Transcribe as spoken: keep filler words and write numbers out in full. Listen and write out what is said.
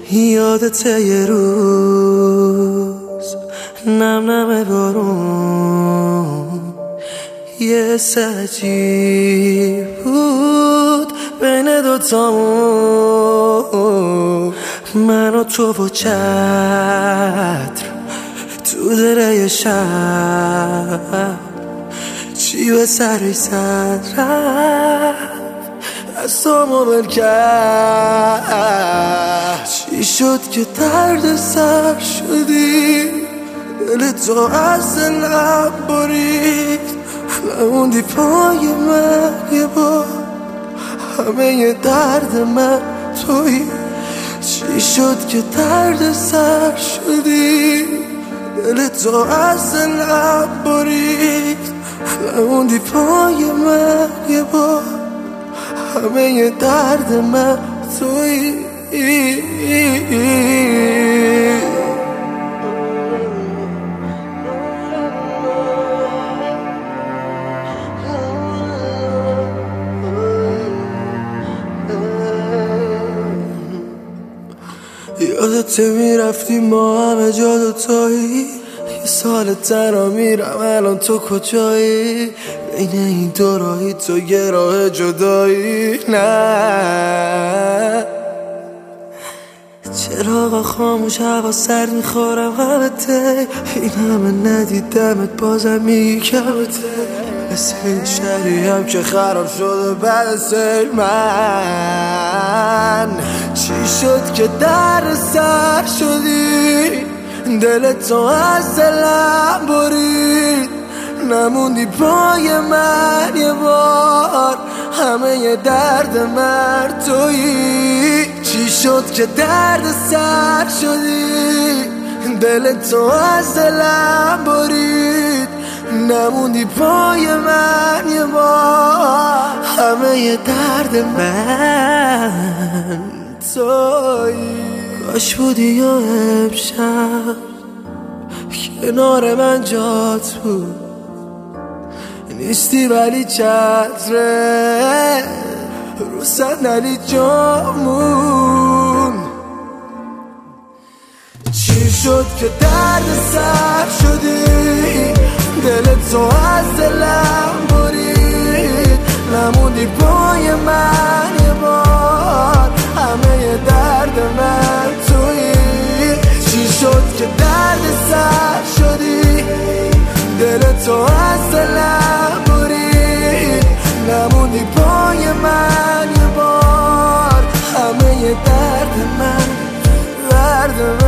یادته یه روز نم نم بارون یه سجی بود بین دوتامون، من و تو و چتر تو دره شب، چی به سرش زد رفت از تو مبل کرد. چی شد که درد سر شدی، دل تو از دلم برید، نموندی پای من یه بار، همه درد من تویی. چی شد که درد سر شدی، دل تو از دلم برید، نموندی پای من یه بار، همه درد من تویی. یادته میرفتی ما همه جا دوتایی، یه سال تنها میرم الان تو کجایی، بین این دو راهی تو یه راه جدایی. نه چراغا خاموش، هوا سرد، میخورم همته، این همه ندیدمت بازم میگی کمته، مثل این شهری هم که خراب شده بعد سیل. من چی شد که در سر شدی، دل تو از دلم برید، نموندی پای من یه بار، همه درد من تویی. چی شد که درد سر شدی، دل تو از دلم برید، نموندی پای من یه بار، همه درد من تویی. کاش بودی یا امشب کنار من جات بود، نیستی ولی چتره رو صندلی جامون. چی شد که درد سر شدی، دل تو از دلم برید، نموندی پای من یه بار، همه درد من تویی. چی شد که درد سر شدی، دل تو از دلم برید، نموندی پای من یه بار، همه درد من درد من